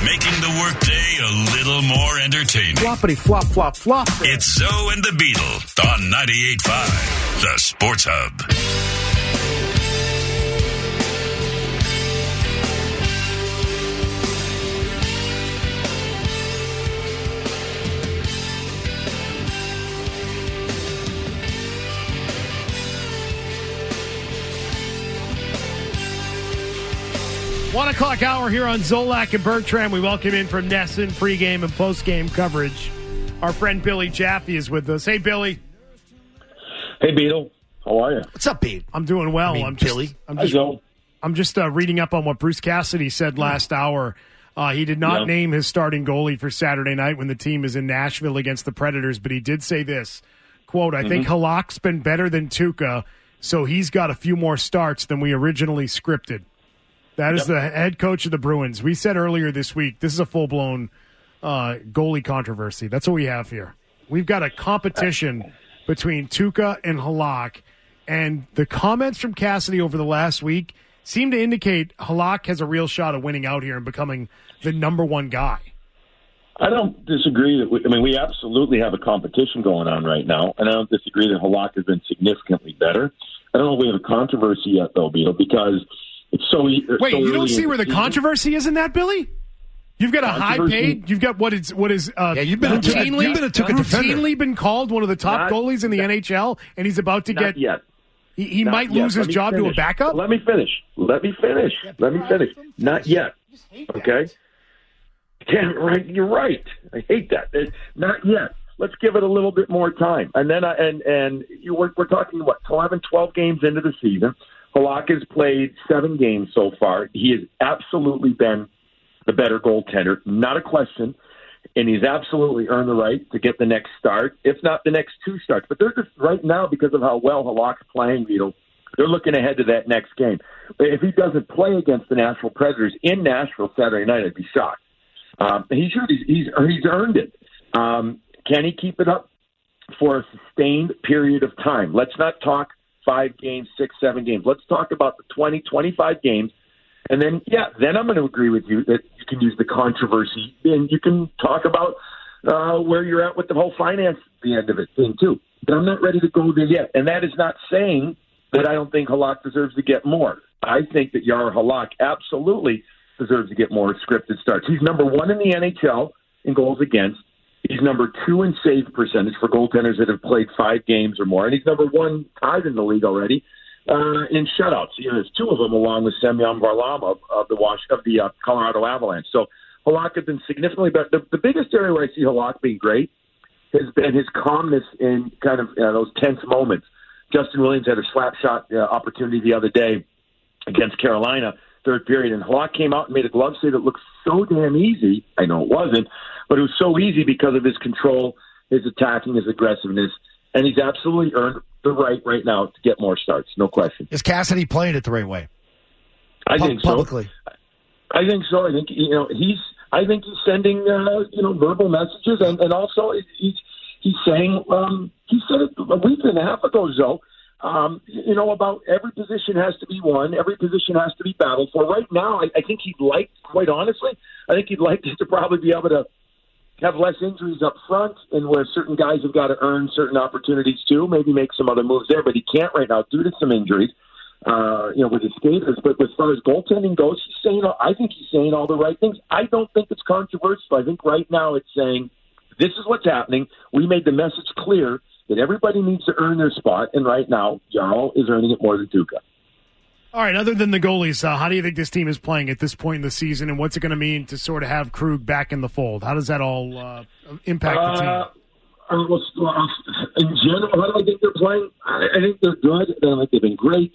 making the workday a little more entertaining. Floppity flop, flop, flop. It's Zoe and the Beetle on 98.5, the Sports Hub. One o'clock hour here on Zolak and Bertrand. We welcome in from Nesson pregame and postgame coverage. Our friend Billy Jaffe is with us. Hey, Billy. Hey, Beetle. How are you? What's up, Pete? I'm doing well. I'm just reading up on what Bruce Cassidy said last hour. He did not name his starting goalie for Saturday night when the team is in Nashville against the Predators, but he did say this, quote, I think Halak's been better than Tuukka, so he's got a few more starts than we originally scripted. That is the head coach of the Bruins. We said earlier this week, this is a full-blown goalie controversy. That's what we have here. We've got a competition between Tuukka and Halak, and the comments from Cassidy over the last week seem to indicate Halak has a real shot of winning out here and becoming the number one guy. I don't disagree. We absolutely have a competition going on right now, and I don't disagree that Halak has been significantly better. I don't know if we have a controversy yet, though, Beetle, because it's so early. Wait, you don't see where the controversy is in that, Billy? You've got a high paid. You've got what is you've been routinely been called one of the top goalies in the NHL, and he's about to get. Yet. He might lose his job to a backup. Let me finish. Not yet. Okay. Damn right. You're right. I hate that. Not yet. Let's give it a little bit more time, and then we're talking 11, 12 games into the season. Halak has played 7 games so far. He has absolutely been the better goaltender, not a question, and he's absolutely earned the right to get the next start, if not the next 2 starts. But they're just right now, because of how well Halak's playing, Beetle, they're looking ahead to that next game. If he doesn't play against the Nashville Predators in Nashville Saturday night, I'd be shocked. He's earned it. Can he keep it up for a sustained period of time? Let's not talk 5 games, 6, 7 games. Let's talk about the 20, 25 games. And then, then I'm going to agree with you that you can use the controversy, and you can talk about where you're at with the whole finance at the end of it thing, too. But I'm not ready to go there yet. And that is not saying that I don't think Halak deserves to get more. I think that Jaromir Halak absolutely deserves to get more scripted starts. He's number 1 in the NHL in goals against. He's number 2 in save percentage for goaltenders that have played 5 games or more, and he's number 1 tied in the league already in shutouts. There's 2 of them, along with Semyon Varlamov of the Colorado Avalanche. So Halak has been significantly better. The biggest area where I see Halak being great has been his calmness in kind of those tense moments. Justin Williams had a slap shot opportunity the other day against Carolina, third period, and Halak came out and made a glove save that looked so damn easy. I know it wasn't, but it was so easy because of his control, his attacking, his aggressiveness, and he's absolutely earned the right now to get more starts, no question. Is Cassidy playing it the right way? I think so. Publicly. I think so. I think he's sending verbal messages, and also he's saying he said it a week and a half ago, Zoe. About every position has to be won, every position has to be battled for. Right now, I think quite honestly, I think he'd like to probably be able to have less injuries up front, and where certain guys have got to earn certain opportunities too, maybe make some other moves there, but he can't right now due to some injuries, with his skaters. But as far as goaltending goes, I think he's saying all the right things. I don't think it's controversial. I think right now it's saying, this is what's happening. We made the message clear that everybody needs to earn their spot, and right now, Jarl is earning it more than Tuukka. All right, other than the goalies, how do you think this team is playing at this point in the season, and what's it going to mean to sort of have Krug back in the fold? How does that all impact the team? In general, how do I think they're playing? I think they're good. I think they've been great.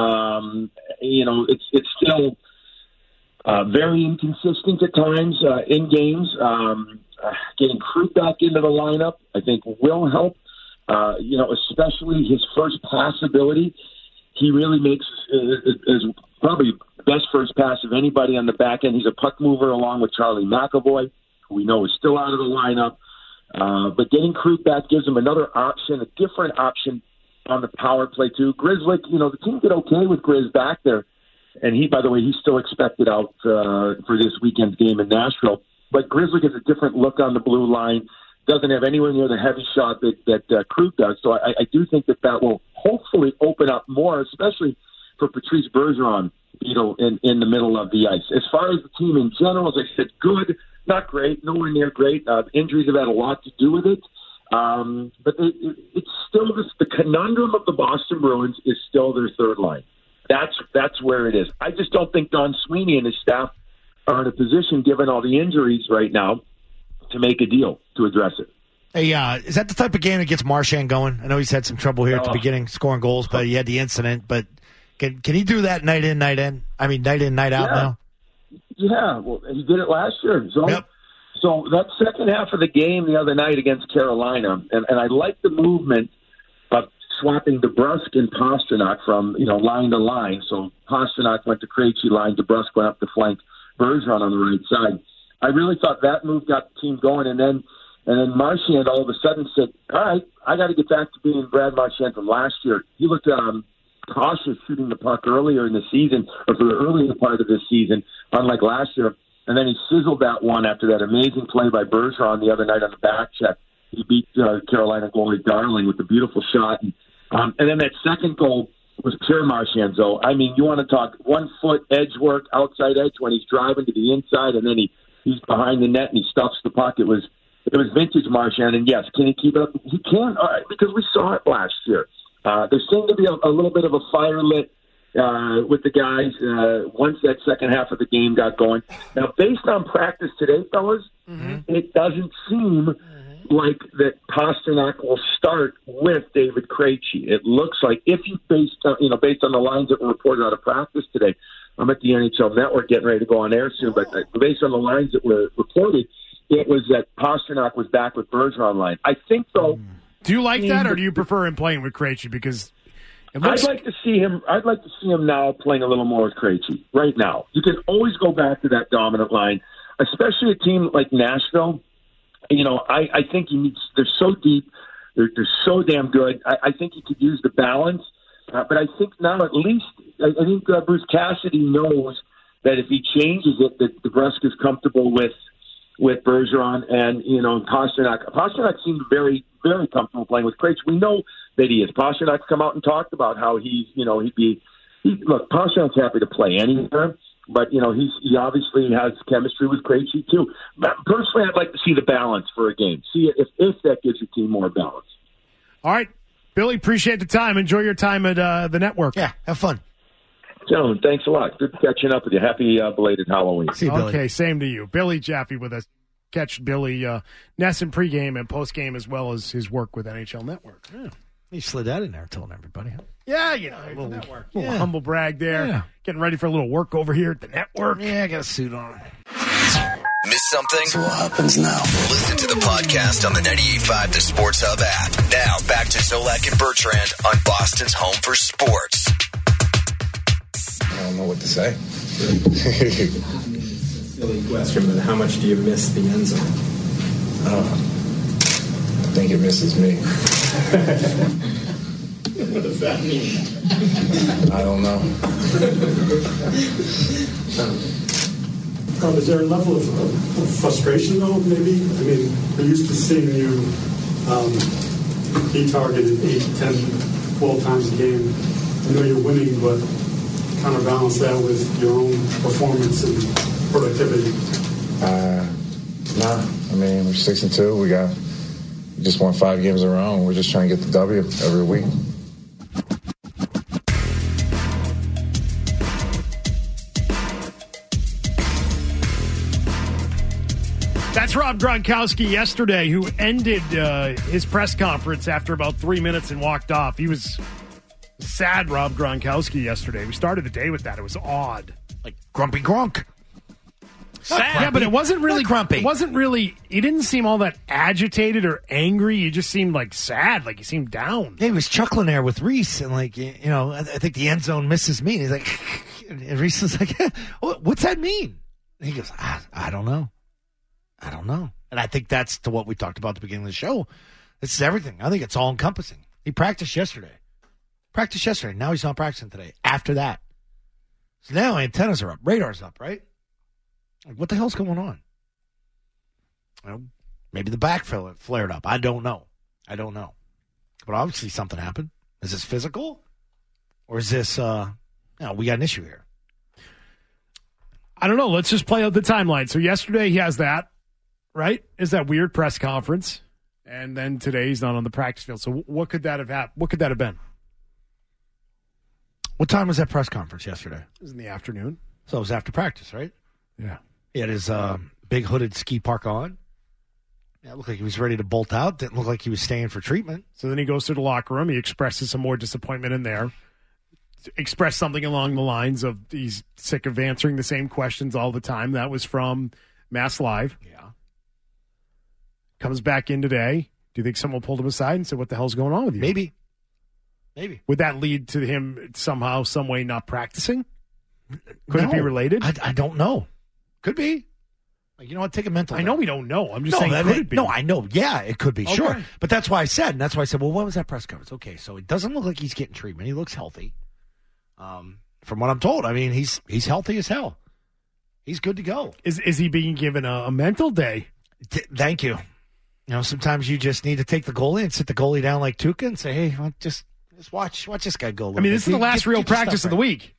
It's still very inconsistent at times in games. Getting Krug back into the lineup, I think, will help. Especially his first pass ability. He really makes is probably the best first pass of anybody on the back end. He's a puck mover along with Charlie McAvoy, who we know is still out of the lineup. But getting Krug back gives him another option, a different option on the power play too. Grzelcyk, the team did okay with Grizz back there And he, by the way, he's still expected out for this weekend's game in Nashville. But Grizzly gets a different look on the blue line, doesn't have anywhere near the heavy shot that Krug does. So I do think that will hopefully open up more, especially for Patrice Bergeron, in the middle of the ice. As far as the team in general, as I said, good, not great, nowhere near great. Injuries have had a lot to do with it. But it's still the conundrum of the Boston Bruins is still their third line. That's where it is. I just don't think Don Sweeney and his staff are in a position, given all the injuries right now, to make a deal to address it. Hey, is that the type of game that gets Marchand going? I know he's had some trouble here at the beginning, scoring goals, but he had the incident. But can he do that night in, night in? I mean, night in, night out now? Yeah, well, he did it last year. So that second half of the game the other night against Carolina, and I like the movement of swapping DeBrusk and Pastrnak from line to line. So Pastrnak went to Krejci line, DeBrusk went up the flank, Bergeron on the right side. I really thought that move got the team going, and then Marchand all of a sudden said, all right, I got to get back to being Brad Marchand from last year. He looked cautious shooting the puck earlier in the season, or for the earlier part of this season, unlike last year. And then he sizzled that one after that amazing play by Bergeron the other night on the back check. He beat Carolina goalie Darling with a beautiful shot. And then that second goal was pure Marchand. So, I mean, you want to talk 1 foot edge work, outside edge when he's driving to the inside, and then he's behind the net and he stuffs the puck. It was vintage Marchand. And, yes, can he keep it up? He can, because we saw it last year. There seemed to be a little bit of a fire lit with the guys once that second half of the game got going. Now, based on practice today, fellas, it doesn't seem like that Pastrnak will start with David Krejci. It looks like, if you based on the lines that were reported out of practice today, I'm at the NHL Network getting ready to go on air soon, but based on the lines that were reported, it was that Pastrnak was back with Bergeron line. I think, though. Do you like that, or do you prefer him playing with Krejci? Because I'd like to see him now playing a little more with Krejci right now. You can always go back to that dominant line, especially a team like Nashville. I think they're so deep, they're so damn good. I think he could use the balance, but I think now at least I think Bruce Cassidy knows that if he changes it, that DeBrusk is comfortable with Bergeron and Pastrnak. Pastrnak seemed very, very comfortable playing with Krejci. We know that he is. Pasternak's come out and talked about how look, Pasternak's happy to play anywhere, but he obviously has chemistry with Krejci too. Personally, I'd like to see the balance for a game. See if that gives your team more balance. All right, Billy, appreciate the time. Enjoy your time at the network. Yeah, have fun. Gentlemen, thanks a lot. Good catching up with you. Happy belated Halloween. See you, Billy. Okay, same to you. Billy Jaffe with us. Catch Billy Nesson pregame and postgame, as well as his work with NHL Network. Yeah. He slid that in there, telling everybody. Huh? Yeah, a little humble brag there. Yeah. Getting ready for a little work over here at the network. Yeah, I got a suit on. Miss something? That's what happens now. Listen to the podcast on the 98.5 The Sports Hub app. Now, back to Zolak and Bertrand on Boston's Home for Sports. I don't know what to say. Silly question, but how much do you miss the end zone? I think it misses me. What does that mean? I don't know. Is there a level of frustration, though, maybe? I mean, we're used to seeing you be targeted 8, 10, 12 times a game. I know you're winning, but counterbalance that with your own performance and productivity. Nah. I mean, we're 6-2. We just won 5 games in a row, and we're just trying to get the W every week. That's Rob Gronkowski yesterday, who ended his press conference after about 3 minutes and walked off. He was sad, Rob Gronkowski, yesterday. We started the day with that. It was odd. Like Grumpy Gronk. Sad. Yeah, but it wasn't really grumpy. It wasn't really. He didn't seem all that agitated or angry. He just seemed like sad. Like he seemed down. Yeah, he was chuckling there with Reese, and I think the end zone misses me. And he's like, and Reese was like, "What's that mean?" And he goes, "I don't know. And I think that's to what we talked about at the beginning of the show. This is everything. I think it's all encompassing. He practiced yesterday. Now he's not practicing today. After that. So now antennas are up, radar's up, right? Like, what the hell's going on? Well, maybe the back flared up. I don't know. But obviously something happened. Is this physical? Or is this, we got an issue here? I don't know. Let's just play out the timeline. So yesterday he has that, right? Is that weird press conference. And then today he's not on the practice field. So what could that have happened? What could that have been? What time was that press conference yesterday? It was in the afternoon. So it was after practice, right? Yeah. He had his big hooded ski parka on. Yeah, it looked like he was ready to bolt out. Didn't look like he was staying for treatment. So then he goes to the locker room. He expresses some more disappointment in there. Expressed something along the lines of he's sick of answering the same questions all the time. That was from Mass Live. Yeah. Comes back in today. Do you think someone pulled him aside and said, what the hell's going on with you? Maybe. Would that lead to him somehow, some way not practicing? Could it be related? I don't know. Could be. You know what? Take a mental. I know we don't know. I'm just saying, could it be? No, I know. Yeah, it could be. Okay. Sure. But that's why I said, well, what was that press conference? Okay, so it doesn't look like he's getting treatment. He looks healthy. From what I'm told, I mean, he's healthy as hell. He's good to go. Is he being given a mental day? Thank you. You know, sometimes you just need to take the goalie and sit the goalie down like Tuukka and say, hey, well, just watch this guy go. I mean, this is the last real practice of the week.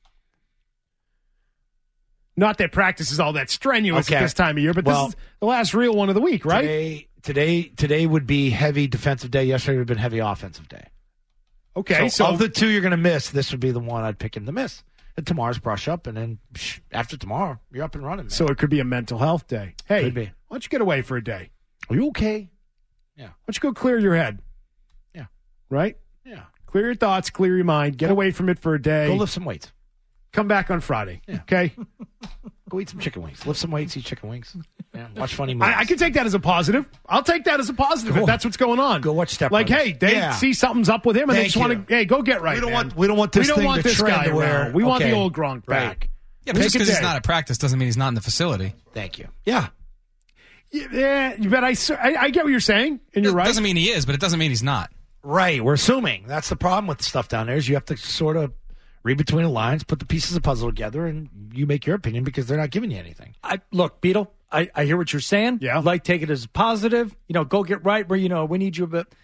Not that practice is all that strenuous at this time of year, but this is the last real one of the week, right? Today would be heavy defensive day. Yesterday would have been heavy offensive day. Okay, so of the two you're going to miss, this would be the one I'd pick him to miss. And tomorrow's brush up, and then after tomorrow, you're up and running. Man. So it could be a mental health day. Hey, could be. Why don't you get away for a day? Are you okay? Yeah. Why don't you go clear your head? Yeah. Right? Yeah. Clear your thoughts, clear your mind, get away from it for a day. Go lift some weights. Come back on Friday. Yeah. Okay? Go eat some chicken wings. Lift some weights, eat chicken wings. Yeah. Watch funny movies. I can take that as a positive. I'll take that as a positive if that's what's going on. Go watch Step Like, Brothers. hey, they see something's up with him and they just want to, hey, go get right, we don't man. want this guy to where around. We want the old Gronk back. Yeah, but just because he's not at practice doesn't mean he's not in the facility. Thank you. Yeah. Yeah, but I get what you're saying, and you're right. It doesn't mean he is, but it doesn't mean he's not. Right. We're assuming. That's the problem with stuff down there is you have to sort of read between the lines, put the pieces of the puzzle together, and you make your opinion because they're not giving you anything. Look, Beetle, I hear what you're saying. Yeah. Like, take it as positive. Go get right where, we need you a bit.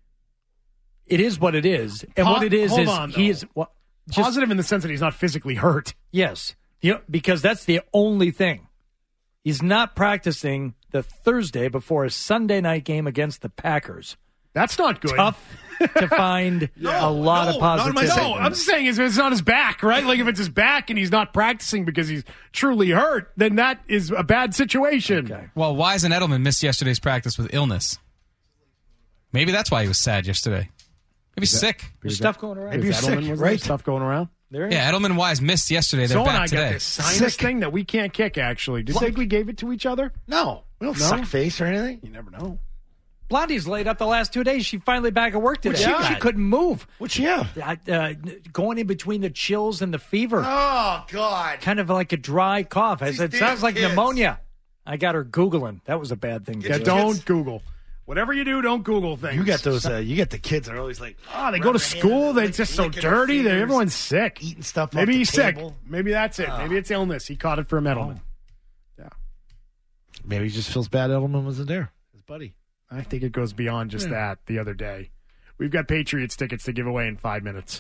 It is what it is. And what it is he is positive in the sense that he's not physically hurt. Yes. Because that's the only thing. He's not practicing the Thursday before a Sunday night game against the Packers. That's not good. Tough to find a lot of positivity. No, I'm just saying it's not his back, right? Like if it's his back and he's not practicing because he's truly hurt, then that is a bad situation. Okay. Well, Wise and Edelman missed yesterday's practice with illness. Maybe that's why he was sad yesterday. Maybe sick. There's stuff going around. Maybe Edelman was right? Stuff going around. Yeah, Edelman and Wise missed yesterday. They're back today. So I got this sinus thing that we can't kick, actually. Did you think we gave it to each other? No. We don't suck face or anything. You never know. Blondie's laid up the last 2 days. She's finally back at work today. She couldn't move. What'd she have? Going in between the chills and the fever. Oh, God. Kind of like a dry cough. I said, sounds like pneumonia. I got her Googling. That was a bad thing. Yeah, don't Google. Whatever you do, don't Google things. You got those. You get the kids that are always like, they go to school. They're just so dirty. Everyone's sick. Eating stuff. Maybe he's sick. Table. Maybe that's it. Maybe it's illness. He caught it from Edelman. Yeah. Maybe he just feels bad Edelman wasn't there. His buddy. I think it goes beyond just that the other day. We've got Patriots tickets to give away in 5 minutes.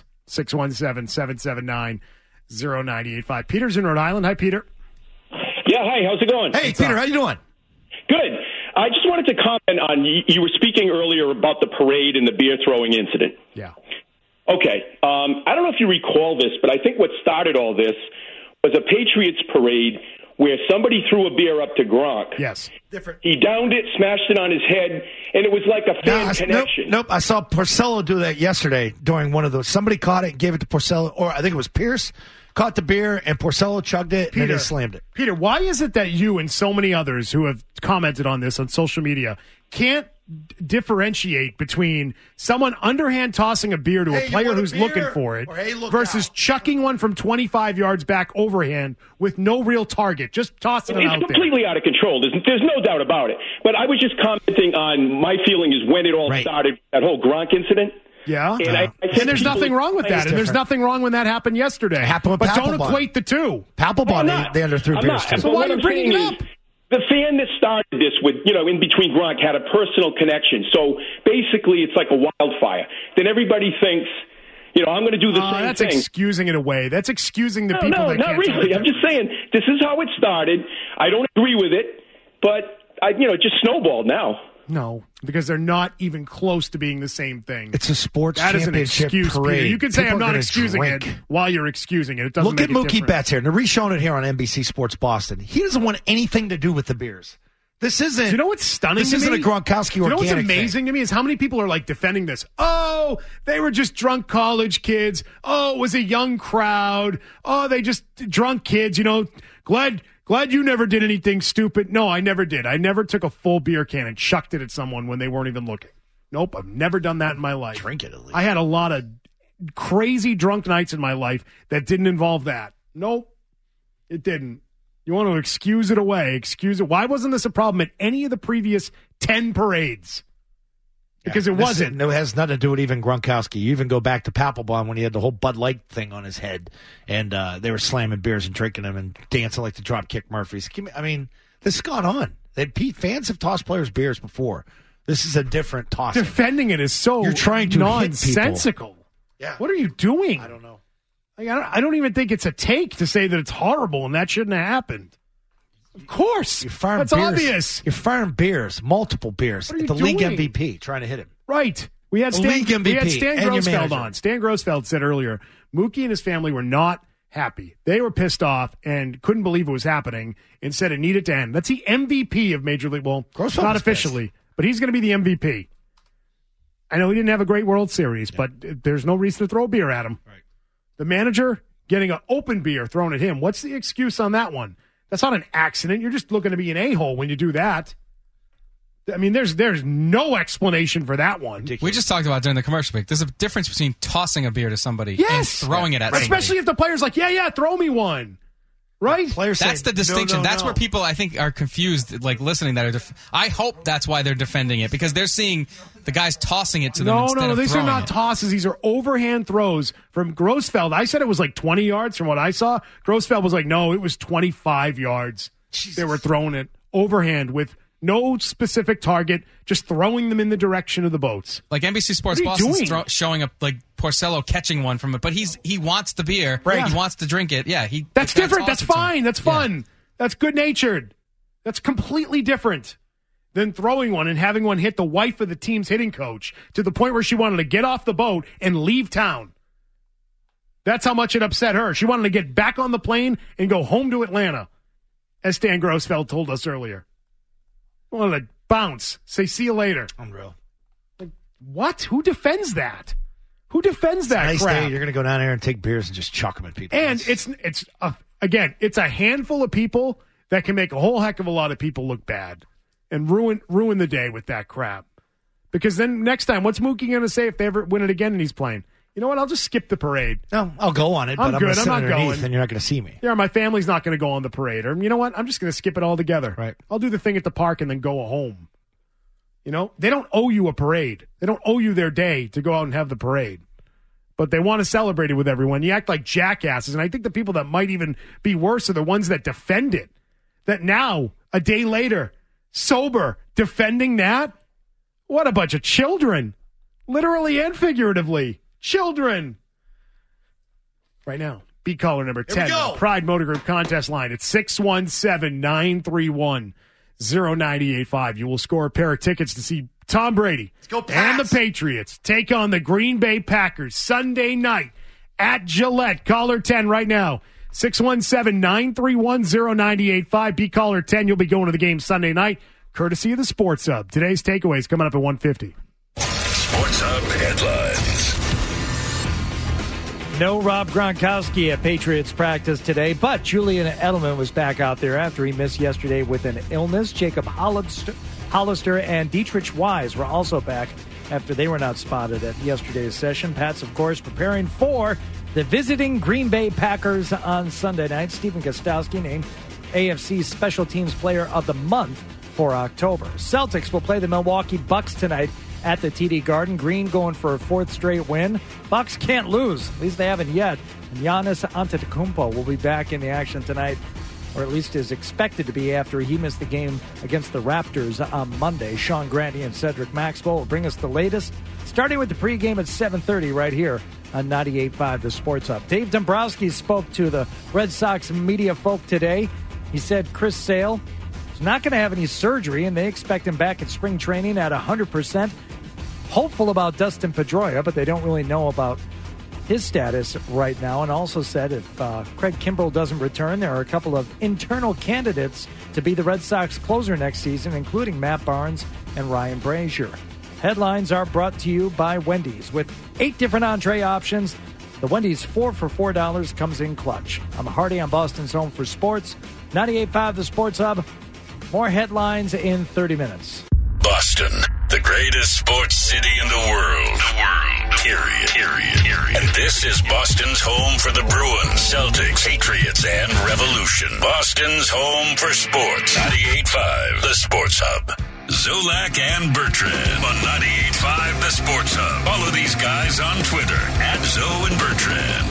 617-779-0985. Peter's in Rhode Island. Hi, Peter. Yeah, hi. How's it going? Hey, Peter. How you doing? Good. I just wanted to comment on, you were speaking earlier about the parade and the beer throwing incident. Yeah. Okay. I don't know if you recall this, but I think what started all this was a Patriots parade where somebody threw a beer up to Gronk. Yes. Different. He downed it, smashed it on his head, and it was like a fan connection. Nope. I saw Porcello do that yesterday during one of those. Somebody caught it and gave it to Porcello, or I think it was Pierce. Caught the beer, and Porcello chugged it, and then he slammed it. Peter, why is it that you and so many others who have commented on this on social media can't differentiate between someone underhand tossing a beer to a player who's looking for it versus chucking one from 25 yards back overhand with no real target, just tossing it out there? It's completely out of control. There's no doubt about it. But I was just commenting on my feeling is when it all started, that whole Gronk incident. Yeah. And there's nothing wrong with that. And there's nothing wrong when that happened yesterday. It happened with but Papelbon. don't equate the two. Papelbon, they underthrew beers too. So why are you bringing it up? The fan that started this with, in between Gronk had a personal connection. So basically it's like a wildfire. Then everybody thinks, I'm going to do the same that's thing. That's excusing it away. That's excusing the people that not can't really. I'm just saying, this is how it started. I don't agree with it, but, it just snowballed now. No, because they're not even close to being the same thing. It's a sports that championship is an excuse, parade. Peter. You can say People I'm not excusing it while you're excusing it. It doesn't Look at make Mookie difference. Betts here. Now, Reece showing it here on NBC Sports Boston. He doesn't want anything to do with the beers. This isn't. Do you know what's stunning? This isn't a Gronkowski organic. You know what's amazing thing? to me is how many people are like defending this. Oh, they were just drunk college kids. Oh, it was a young crowd. Oh, they just drunk kids. Glad you never did anything stupid. No, I never did. I never took a full beer can and chucked it at someone when they weren't even looking. Nope, I've never done that in my life. Drink it at least. I had a lot of crazy drunk nights in my life that didn't involve that. Nope, it didn't. You want to excuse it away. Excuse it. Why wasn't this a problem at any of the previous 10 parades? Because it wasn't. It has nothing to do with even Gronkowski. You even go back to Papelbon when he had the whole Bud Light thing on his head, and they were slamming beers and drinking them and dancing like the Dropkick Murphys. I mean, this has gone on. Fans have tossed players beers before. This is a different toss. Defending it is so You're trying to nonsensical. Hit people. Yeah. What are you doing? I don't know. I don't even think it's a take to say that it's horrible and that shouldn't have happened. Of course. That's beers. obvious. You're firing beers, multiple beers. What are you the league doing? MVP trying to hit him. Right. We had Stan Grossfeld on. Stan Grossfeld said earlier, Mookie and his family were not happy. They were pissed off and couldn't believe it was happening and said it needed to end. That's the MVP of Major League. Well, Grossfeld not officially, but he's going to be the MVP. I know he didn't have a great World Series, but there's no reason to throw a beer at him. Right. The manager getting an open beer thrown at him. What's the excuse on that one? That's not an accident. You're just looking to be an a-hole when you do that. I mean, there's no explanation for that one. We just talked about during the commercial break. There's a difference between tossing a beer to somebody and throwing it at somebody. Especially if the player's like, yeah, throw me one. Right? That's the distinction. That's where people, I think, are confused, like listening. I hope that's why they're defending it, because they're seeing the guys tossing it to them instead of these throwing are not it. tosses. These are overhand throws from Grossfeld. I said it was like 20 yards from what I saw. Grossfeld was like, no, it was 25 yards. Jesus. They were throwing it overhand with no specific target, just throwing them in the direction of the boats. Like NBC Sports Boston's showing up like Porcello catching one from it, but he wants the beer. Right. He wants to drink it. Yeah, that's different. That's fine. That's fun. Yeah. That's good-natured. That's completely different than throwing one and having one hit the wife of the team's hitting coach to the point where she wanted to get off the boat and leave town. That's how much it upset her. She wanted to get back on the plane and go home to Atlanta, as Stan Grossfeld told us earlier. Wanted to bounce, say see you later. Unreal. Like, what? Who defends that? Who defends that nice crap? Day. You're going to go down there and take beers and just chuck them at people. And it's a handful of people that can make a whole heck of a lot of people look bad and ruin the day with that crap. Because then next time, what's Mookie going to say if they ever win it again and he's playing? You know what? I'll just skip the parade. No, I'll go on it, but I'm good. I'm not going. And you're not going to see me. Yeah, my family's not going to go on the parade. Or you know what? I'm just going to skip it all together. Right. I'll do the thing at the park and then go home. You know, they don't owe you a parade. They don't owe you their day to go out and have the parade. But they want to celebrate it with everyone. You act like jackasses. And I think the people that might even be worse are the ones that defend it. That now, a day later, sober, defending that? What a bunch of children. Literally and figuratively. Children. Right now, beat caller number 10, Pride Motor Group contest line. It's 617-931-0985. You will score a pair of tickets to see Tom Brady and the Patriots take on the Green Bay Packers Sunday night at Gillette. Caller 10 right now. 617-931-0985. Beat caller 10. You'll be going to the game Sunday night, courtesy of the Sports Hub. Today's takeaways coming up at 1:50. Sports Hub headlines. No Rob Gronkowski at Patriots practice today, but Julian Edelman was back out there after he missed yesterday with an illness. Jacob Hollister and Dietrich Wise were also back after they were not spotted at yesterday's session. Pats, of course, preparing for the visiting Green Bay Packers on Sunday night. Stephen Gostkowski named AFC Special Teams Player of the Month for October. Celtics will play the Milwaukee Bucks tonight at the TD Garden. Green going for a fourth straight win. Bucks can't lose. At least they haven't yet. And Giannis Antetokounmpo will be back in the action tonight, or at least is expected to be after he missed the game against the Raptors on Monday. Sean Grande and Cedric Maxwell will bring us the latest, starting with the pregame at 7:30 right here on 98.5 The Sports Hub. Dave Dombrowski spoke to the Red Sox media folk today. He said Chris Sale is not going to have any surgery, and they expect him back at spring training at 100%. Hopeful about Dustin Pedroia, but they don't really know about his status right now, and also said if Craig Kimbrell doesn't return, there are a couple of internal candidates to be the Red Sox closer next season, including Matt Barnes and Ryan Brazier. Headlines are brought to you by Wendy's. With 8 different entree options, the Wendy's 4 for $4 comes in clutch. I'm Hardy on Boston's Home for Sports, 98.5 The Sports Hub. More headlines in 30 minutes. Boston, the greatest sports city in the world. Period. And this is Boston's home for the Bruins, Celtics, Patriots, and Revolution. Boston's home for sports. 98.5 The Sports Hub. Zolak and Bertrand on 98.5 The Sports Hub. Follow these guys on Twitter at Zo and Bertrand.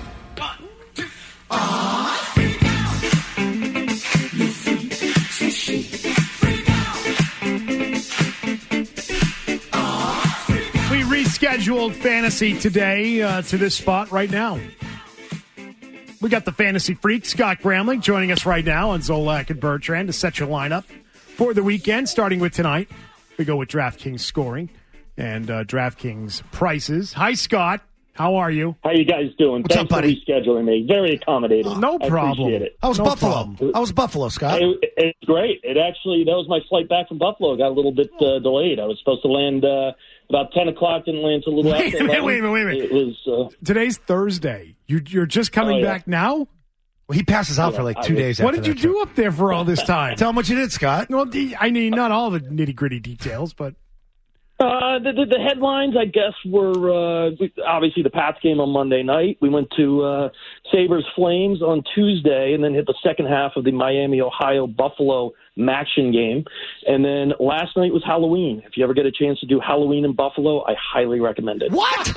We rescheduled fantasy today to this spot right now. We got the fantasy freak, Scott Gramling, joining us right now on Zolak and Bertrand to set your lineup for the weekend, starting with tonight. We go with DraftKings scoring and DraftKings prices. Hi, Scott. How are you? How you guys doing? What's Thanks up, buddy? for rescheduling me. Very accommodating. No problem. I appreciate it. How was Buffalo? problem. How was Buffalo, Scott? It's great. It actually, that was my flight back from Buffalo. It got a little bit delayed. I was supposed to land about 10 o'clock, didn't land until a little after 11. Wait a minute. It was, Today's Thursday. You're just coming back now? Well, he passes out for like 2 days after What did you do up there for all this time? Tell him what you did, Scott. Well, I mean, not all the nitty-gritty details, but... The headlines, I guess, were obviously the Pats game on Monday night. We went to Sabres-Flames on Tuesday and then hit the second half of the Miami-Ohio-Buffalo Maction game. And then last night was Halloween. If you ever get a chance to do Halloween in Buffalo, I highly recommend it. What?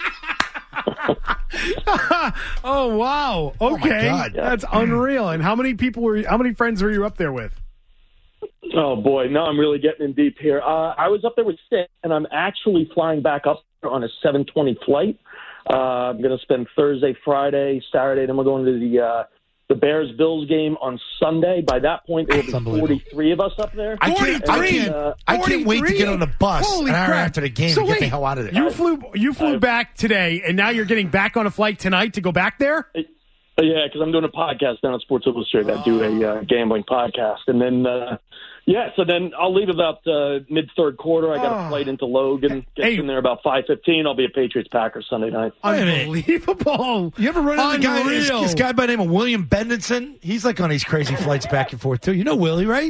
Oh, wow. Okay. Oh, my God. That's unreal. And how many friends were you up there with? Oh, boy. Now I'm really getting in deep here. I was up there with 6, and I'm actually flying back up on a 7:20 flight. I'm going to spend Thursday, Friday, Saturday, then we're going to the Bears-Bills game on Sunday. By that point, there will be 43 of us up there. I can't wait to get on the bus Holy an hour crap. after the game So and get wait, the hell out of there. You flew back today, and now you're getting back on a flight tonight to go back there? Yeah, because I'm doing a podcast down at Sports Illustrated. I do a gambling podcast. And then, so then I'll leave about mid-third quarter. I got a flight into Logan. Get in there about 5:15. I'll be at Patriots-Packers Sunday night. Unbelievable. You ever run into this guy by the name of William Bendinson? He's like on these crazy flights back and forth, too. You know Willie, right?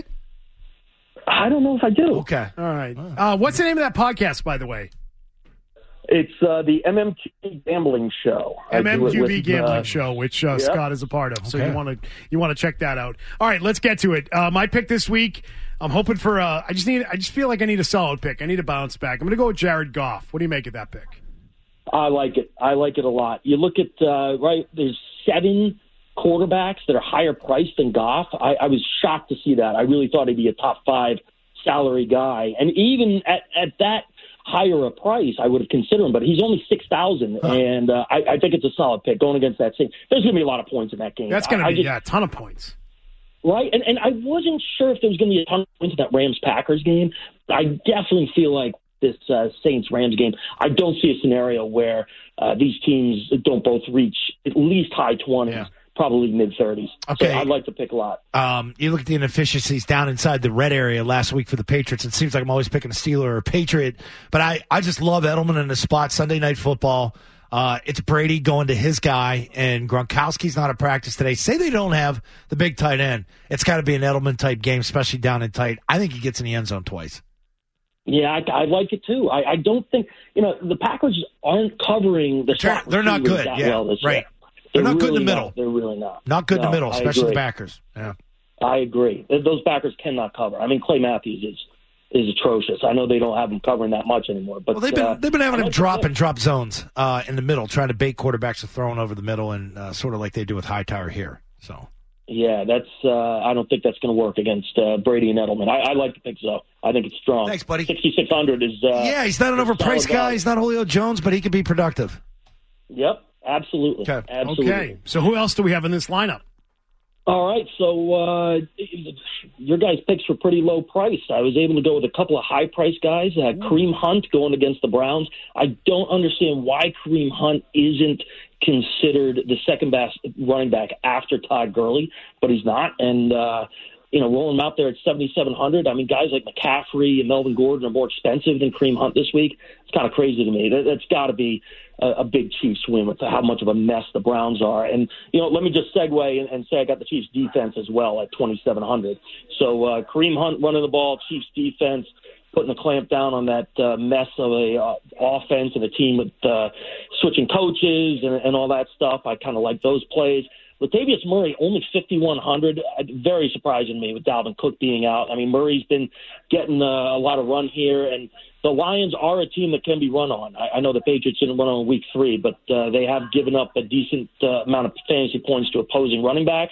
I don't know if I do. Okay. All right. What's the name of that podcast, by the way? It's the MMQB Gambling Show. MMQB Gambling Show, which Scott is a part of. So you want to check that out. All right, let's get to it. My pick this week, I'm hoping for. I just feel like I need a solid pick. I need a bounce back. I'm going to go with Jared Goff. What do you make of that pick? I like it. I like it a lot. You look at there's 7 quarterbacks that are higher priced than Goff. I was shocked to see that. I really thought he'd be a top 5 salary guy, and even at that higher a price, I would have considered him, but he's only $6,000, and I think it's a solid pick going against that team. There's going to be a lot of points in that game. That's going to be a ton of points. Right, and I wasn't sure if there was going to be a ton of points in that Rams-Packers game. I definitely feel like this Saints-Rams game, I don't see a scenario where these teams don't both reach at least high 20s. Probably mid-30s. Okay. So I'd like to pick a lot. You look at the inefficiencies down inside the red area last week for the Patriots. It seems like I'm always picking a Steeler or a Patriot. But I just love Edelman in the spot. Sunday Night Football. It's Brady going to his guy, and Gronkowski's not at practice today. Say they don't have the big tight end. It's got to be an Edelman-type game, especially down in tight. I think he gets in the end zone twice. Yeah, I like it too. I don't think, the Packers aren't covering the slot. They're not good. That yeah, well this right. year. They're not good in the middle. They're really not. Not good in the middle, especially the Packers. Yeah. I agree. Those Packers cannot cover. I mean, Clay Matthews is is atrocious. I know they don't have him covering that much anymore, but they've been having him drop zones in the middle, trying to bait quarterbacks to throwing over the middle, and sort of like they do with Hightower here. So yeah, that's I don't think that's going to work against Brady and Edelman. I like to think so. I think it's strong. Thanks, buddy. 6,600 is he's not an overpriced guy. He's not Julio Jones, but he can be productive. Yep, absolutely. Okay. So who else do we have in this lineup? All right, so your guys' picks were pretty low price. I was able to go with a couple of high-priced guys. Kareem Hunt going against the Browns. I don't understand why Kareem Hunt isn't considered the second-best running back after Todd Gurley, but he's not. And, rolling him out there at 7,700, I mean, guys like McCaffrey and Melvin Gordon are more expensive than Kareem Hunt this week. It's kind of crazy to me. That's got to be a big Chiefs win with how much of a mess the Browns are. And, let me just segue and say I got the Chiefs defense as well at 2,700. So Kareem Hunt running the ball, Chiefs defense putting a clamp down on that mess of a offense and a team with switching coaches and all that stuff. I kind of like those plays. Latavius Murray, only 5,100. Very surprising me with Dalvin Cook being out. I mean, Murray's been getting a lot of run here, and the Lions are a team that can be run on. I know the Patriots didn't run on week 3, but they have given up a decent amount of fantasy points to opposing running backs.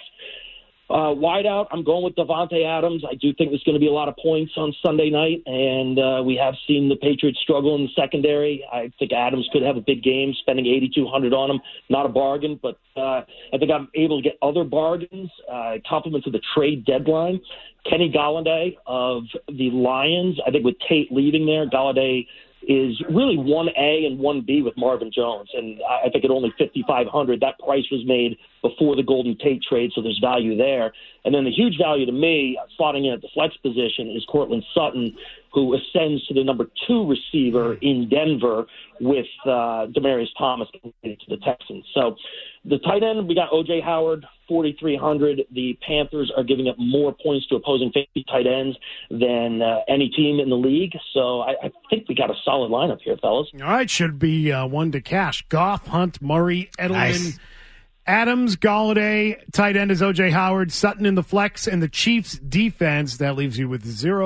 Wide out, I'm going with Davante Adams. I do think there's going to be a lot of points on Sunday night, and we have seen the Patriots struggle in the secondary. I think Adams could have a big game, spending $8,200 on him. Not a bargain, but I think I'm able to get other bargains, compliments of the trade deadline. Kenny Golladay of the Lions. I think with Tate leaving there, Golladay is really 1A and 1B with Marvin Jones. And I think at only $5,500, that price was made before the Golden Tate trade, so there's value there. And then the huge value to me, slotting in at the flex position, is Cortland Sutton, who ascends to the number 2 receiver in Denver with Demaryius Thomas to the Texans. So the tight end, we got O.J. Howard, 4,300. The Panthers are giving up more points to opposing tight ends than any team in the league. So I think we got a solid lineup here, fellas. All right, should be one to cash. Goff, Hunt, Murray, Edelman, nice. Adams, Golladay, tight end is O.J. Howard, Sutton in the flex, and the Chiefs defense. That leaves you with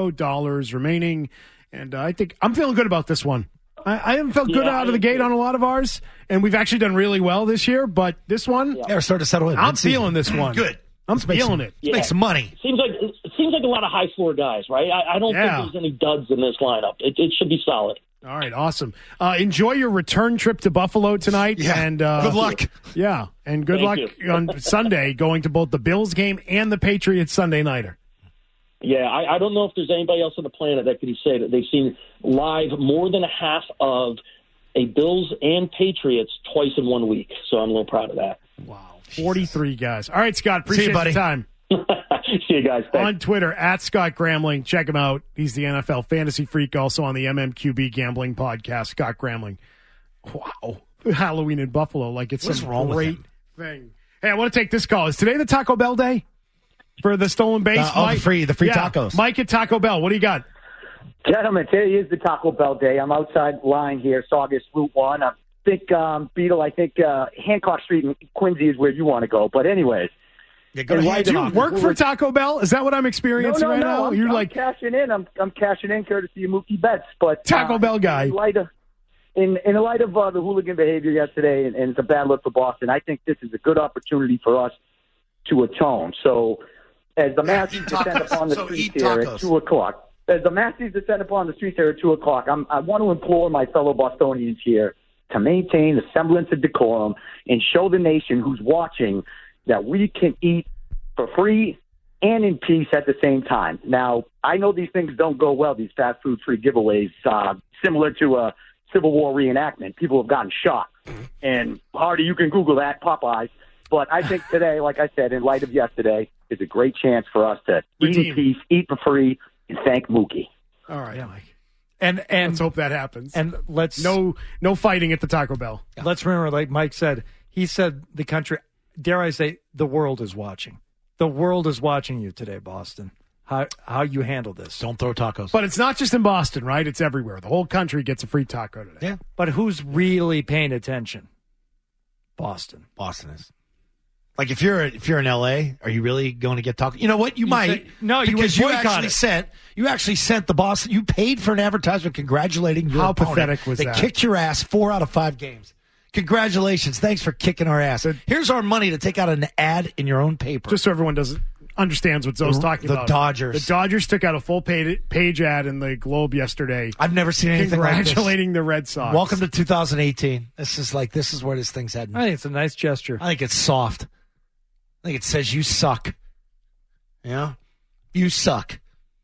$0 remaining. And I think I'm feeling good about this one. I haven't felt good out of the gate on a lot of ours, and we've actually done really well this year. But this one, we're starting to settle in. I'm feeling this one. Good. I'm feeling it. Make some money. Seems like a lot of high floor guys, right? I don't think there's any duds in this lineup. It should be solid. All right, awesome. Enjoy your return trip to Buffalo tonight. Yeah, and good luck. Yeah, and good luck on Sunday going to both the Bills game and the Patriots Sunday nighter. Yeah, I don't know if there's anybody else on the planet that can say that they've seen live more than a half of a Bills and Patriots twice in 1 week. So I'm a little proud of that. Wow, 43 guys. All right, Scott, appreciate the time. See you guys. Thanks. On Twitter, at Scott Gramling. Check him out. He's the NFL fantasy freak, also on the MMQB gambling podcast. Scott Gramling. Wow. Halloween in Buffalo. Like it's some great thing. Hey, I want to take this call. Is today the Taco Bell day for the stolen base? The free tacos. Mike at Taco Bell. What do you got? Gentlemen, today is the Taco Bell day. I'm outside line here, Saugus Route 1. I think, Beetle, Hancock Street in Quincy is where you want to go. But anyways. Yeah, do you work for Taco Bell? Is that what I'm experiencing right now? I'm cashing in. I'm cashing in courtesy of Mookie Betts. But Taco Bell guy. In the light of the hooligan behavior yesterday and it's a bad look for Boston, I think this is a good opportunity for us to atone. So as the masses descend upon the streets here at 2 o'clock, I want to implore my fellow Bostonians here to maintain a semblance of decorum and show the nation who's watching that we can eat for free and in peace at the same time. Now, I know these things don't go well, these fast food free giveaways, similar to a Civil War reenactment. People have gotten shot. And, Hardy, you can Google that, Popeyes. But I think today, like I said, in light of yesterday, is a great chance for us to eat in peace, eat for free, and thank Mookie. All right, Mike. And let's hope that happens. And let's no fighting at the Taco Bell. Let's remember, like Mike said, he said the country, dare I say, the world is watching. The world is watching you today, Boston. How you handle this. Don't throw tacos. But it's not just in Boston, right? It's everywhere. The whole country gets a free taco today. Yeah. But who's really paying attention? Boston. Boston is. Like if you're in LA, are you really going to get talked? You know what? You might. Because you actually sent the Boston. You paid for an advertisement congratulating your opponent. How pathetic was that? They kicked your ass 4 out of 5 games. Congratulations. Thanks for kicking our ass. Here's our money to take out an ad in your own paper. Just so everyone understands what Zoe's talking about. The Dodgers. The Dodgers took out a full page ad in the Globe yesterday. I've never seen anything like this. Congratulating the Red Sox. Welcome to 2018. This is where this thing's heading. I think it's a nice gesture. I think it's soft. I think it says you suck. Yeah? You suck.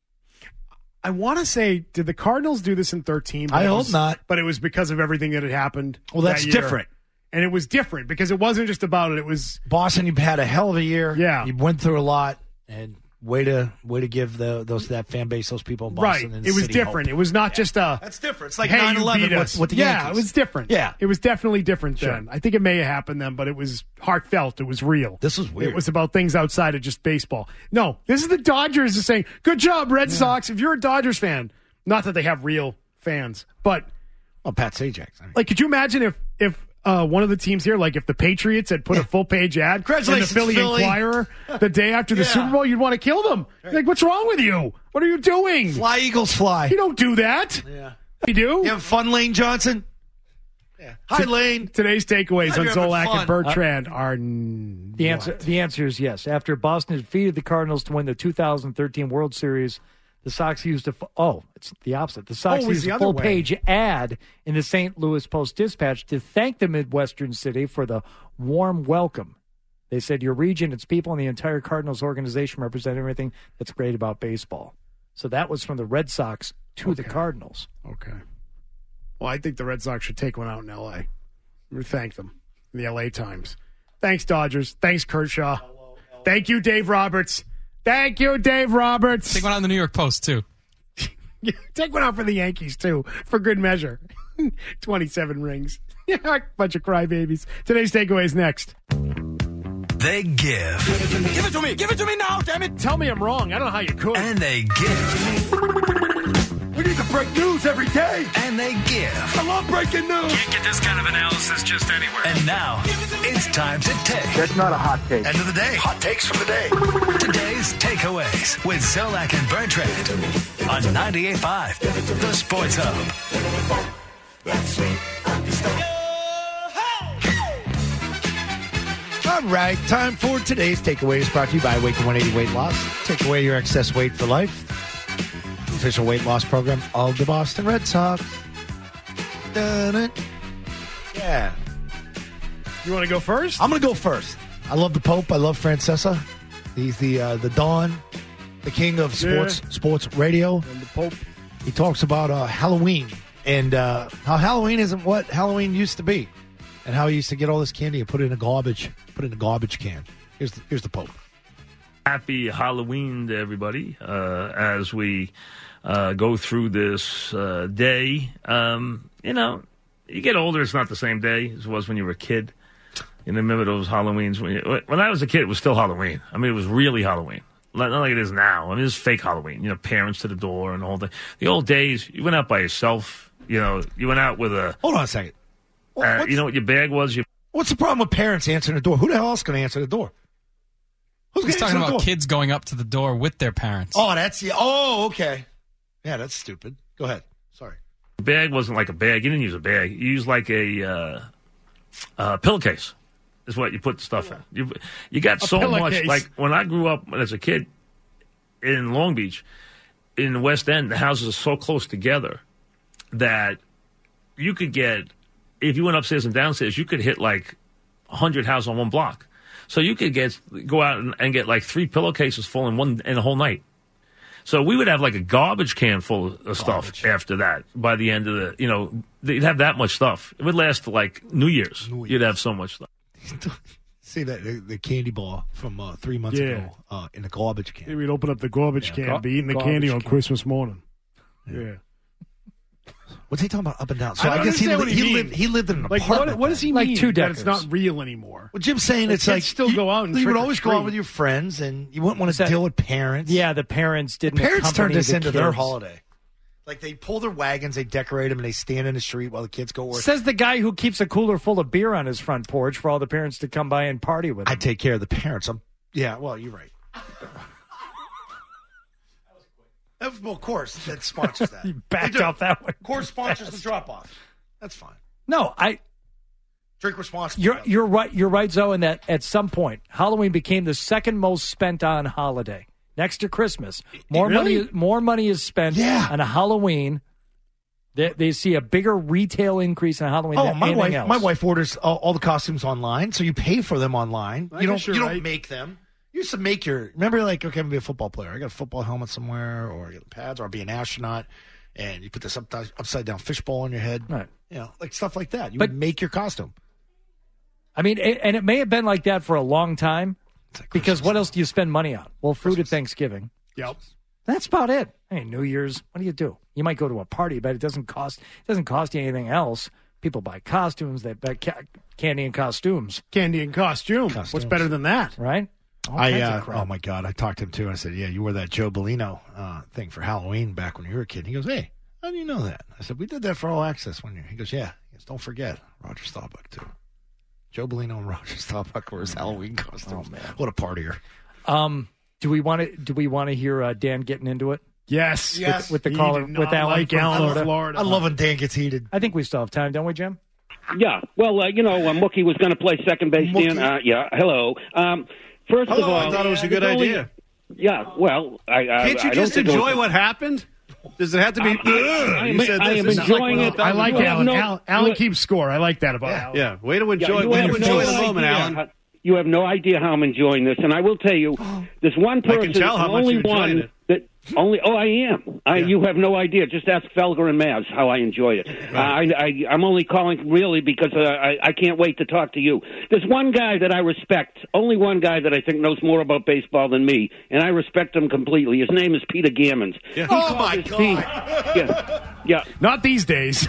I want to say, did the Cardinals do this in 13? I hope not. But it was because of everything that had happened. Well, that's different. And it was different because it wasn't just about it. It was Boston. You've had a hell of a year. Yeah, you went through a lot, and way to give that fan base, those people in Boston. Right. And it was different. Hope. It was not just a. That's different. It's like hey, 9/11 with the Yankees. Yeah, it was different. Yeah, it was definitely different then. I think it may have happened then, but it was heartfelt. It was real. This was weird. It was about things outside of just baseball. No, this is the Dodgers is saying, "Good job, Red Sox." If you're a Dodgers fan, not that they have real fans, but Pat Sajak. Could you imagine if one of the teams here, like if the Patriots had put a full-page ad in the Philly Inquirer the day after the Super Bowl, you'd want to kill them. Like, what's wrong with you? What are you doing? Fly, Eagles, fly. You don't do that. Yeah. You do? You have fun, Lane Johnson? Yeah. Hi, Lane. Today's takeaways on Zolak and Bertrand are The answer is yes. After Boston defeated the Cardinals to win the 2013 World Series, the Sox used it's the opposite. The Sox used a full-page ad in the St. Louis Post-Dispatch to thank the Midwestern city for the warm welcome. They said, your region, its people, and the entire Cardinals organization represent everything that's great about baseball. So that was from the Red Sox to the Cardinals. Okay. Well, I think the Red Sox should take one out in L.A. We thank them in the L.A. Times. Thanks, Dodgers. Thanks, Kershaw. Thank you, Dave Roberts. Thank you, Dave Roberts. Take one out in the New York Post, too. Take one out for the Yankees, too, for good measure. 27 rings. Bunch of crybabies. Today's takeaway is next. They give. Give it to me. Give it to me now, damn it. Tell me I'm wrong. I don't know how you could. And they give. We need to break news every day. And they give. I love breaking news. Can't get this kind of analysis just anywhere. And now, it's time to take. That's not a hot take. End of the day. Hot takes from the day. Today's takeaways with Zolak and Bertrand on 98.5, The Sports Hub. All right, time for today's takeaways brought to you by Awaken 180 Weight Loss. Take away your excess weight for life. Official weight loss program of the Boston Red Sox. Done it. Yeah. You want to go first? I'm going to go first. I love the Pope. I love Francesa. He's the Don, the king of sports radio. And the Pope. He talks about Halloween and how Halloween isn't what Halloween used to be, and how he used to get all this candy and put it in a garbage can. Here's the Pope. Happy Halloween to everybody as we go through this day. You get older, it's not the same day as it was when you were a kid. You remember those Halloweens? When I was a kid, it was still Halloween. I mean, it was really Halloween. Not like it is now. I mean, it's fake Halloween. Parents to the door and the whole thing. The old days, you went out by yourself. You went out with a... Hold on a second. You know what your bag was? What's the problem with parents answering the door? Who the hell else going to answer the door? He's talking about kids going up to the door with their parents. Oh, okay. Yeah, that's stupid. Go ahead. Sorry. The bag wasn't like a bag. You didn't use a bag. You used like a pillowcase is what you put the stuff in. You got so much. Like when I grew up as a kid in Long Beach, in the West End, the houses are so close together that you could get, if you went upstairs and downstairs, you could hit like 100 houses on one block. So you could go out and get like 3 pillowcases full in a whole night. So we would have like a garbage can full of stuff after that. By the end of you'd have that much stuff. It would last to like New Year's. You'd have so much stuff. See that the candy bar from 3 months ago in the garbage can. Yeah, we'd open up the garbage can, be eating the candy on Christmas morning. Yeah. What's he talking about up and down? So I guess he lived in an apartment. What does he mean? Like 2 decades. That it's not real anymore. Well, Jim's saying it's like still go out and you would always go out with your friends, and you wouldn't want to deal with parents. Yeah, the parents didn't. The parents turned this into their holiday. Like, they pull their wagons, they decorate them, and they stand in the street while the kids go work. Says the guy who keeps a cooler full of beer on his front porch for all the parents to come by and party with him. I take care of the parents. Yeah, well, you're right. Well, of course, that sponsors that. You backed off that one. Course sponsors the drop-off. That's fine. No, Drink responsibly. You're right. You're right, Zoe, in that at some point, Halloween became the second most spent on holiday. Next to Christmas, more money is spent on a Halloween. They see a bigger retail increase in Halloween than anything else. My wife orders all the costumes online, so you pay for them online. You don't make them. You used to make remember, like, okay, I'm going to be a football player. I got a football helmet somewhere, or I got the pads, or I'll be an astronaut, and you put this upside down fishbowl on your head. Right. Like stuff like that. You would make your costume. I mean, and it may have been like that for a long time, because what else do you spend money on? Well, food at Thanksgiving. Yep. That's about it. Hey, New Year's, what do? You might go to a party, but it doesn't cost you anything else. People buy costumes. They buy candy and costumes. Candy and costumes. What's better than that? Right? Oh, my God. I talked to him, too. I said, yeah, you wore that Joe Bellino thing for Halloween back when you were a kid. He goes, hey, how do you know that? I said, we did that for All Access one year. He goes, yeah. He goes, don't forget, Roger Staubach, too. Joe Bellino and Roger Staubach were his Halloween costumes. Oh, man. What a partier. Do we want to hear Dan getting into it? Yes. With the caller, with Alan from Florida. I love when Dan gets heated. I think we still have time, don't we, Jim? Yeah. Well, Mookie was going to play second base. Dan. Yeah. Hello. First of all, I thought it was a good idea. Yeah. Well, can't you just enjoy what happened? Does it have to be? I am enjoying it. I like Alan. Alan keeps score. I like that about Alan. Yeah. Way to enjoy. Way to enjoy the moment, Alan. You have no idea how I'm enjoying this, and I will tell you, there's one person. I can tell how much you're enjoying it. I am. You have no idea. Just ask Felger and Mavs how I enjoy it. I'm only calling really because I can't wait to talk to you. There's one guy that I respect, only one guy that I think knows more about baseball than me, and I respect him completely. His name is Peter Gammons. Yeah. Oh, my God. Yeah. Not these days.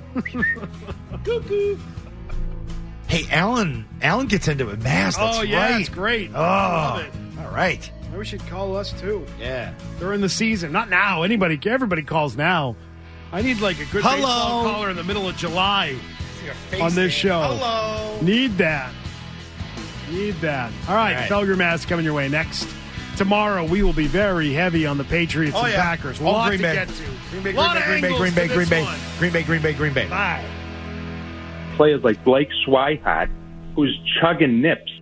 Cuckoo. Hey, Alan gets into it. Mavs, that's right. It's great. Oh, I love it. All right. Maybe we should call us, too. Yeah. During the season. Not now. Everybody calls now. I need, like, a good baseball caller in the middle of July on this show. Hello. Need that. All right. Felger Mavs coming your way next. Tomorrow, we will be very heavy on the Patriots and Packers. All lot Green to Bay. get to. Green Bay. Players like Blake Swihart, who's chugging nips